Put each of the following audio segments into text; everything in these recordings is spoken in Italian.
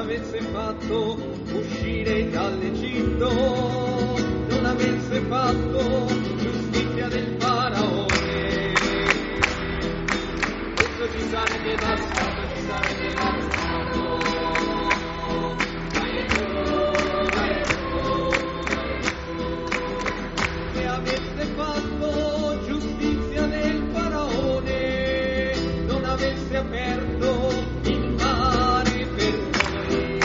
avesse fatto uscire dall'Egitto, non avesse fatto giustizia del faraone, questo ci sarebbe bastato, ci sarebbe bastato. Se avesse fatto giustizia del faraone, non avesse aperto il mare per noi,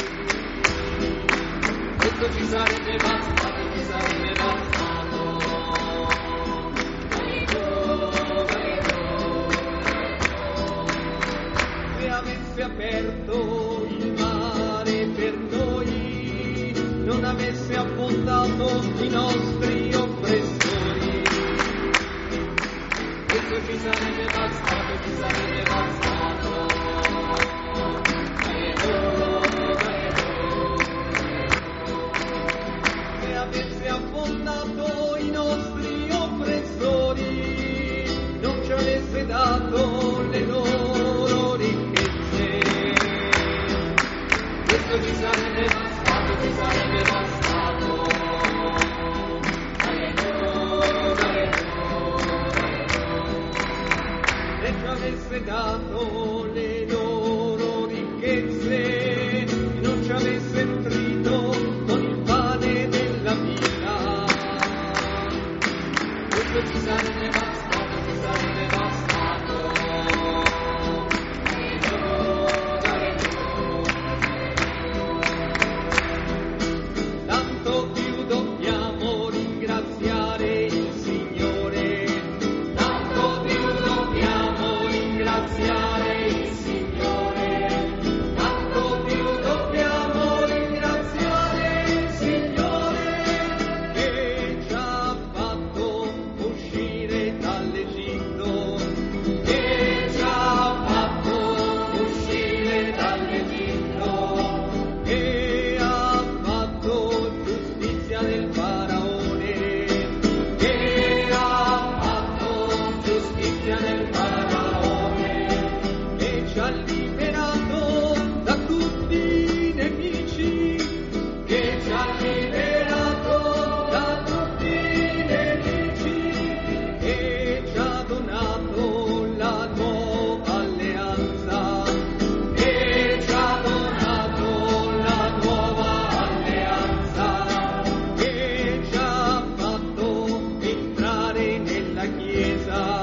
questo ci sarebbe bastato, ci sarebbe bastato. Se avesse aperto il mare per noi, non avesse affondato i nostri oppressori, questo ci sarebbe bastato, ci sarebbe bastato. Se avesse affondato i nostri oppressori, non ci avesse dato le loro ricchezze, questo ci sarebbe bastato, ci sarebbe bastato. Se ci avesse dato le loro ricchezze, non ci avesse nutrito con il pane della vita, questo ci sarebbe bastato, ci sarebbe bastato. Tanto più dobbiamo ringraziare il Signore, tanto più dobbiamo ringraziare il Signore, tanto più dobbiamo ringraziare il Signore, che ci ha fatto uscire dall'Egitto, che ci ha fatto uscire dall'Egitto, che ha fatto giustizia del faraone, che ha fatto giustizia del faraone, e ci ha liberato da tutti i nemici, che ci ha liberato da tutti i nemici, e ci ha donato la nuova alleanza, e ci ha donato la nuova alleanza, e ci ha fatto entrare nella Chiesa,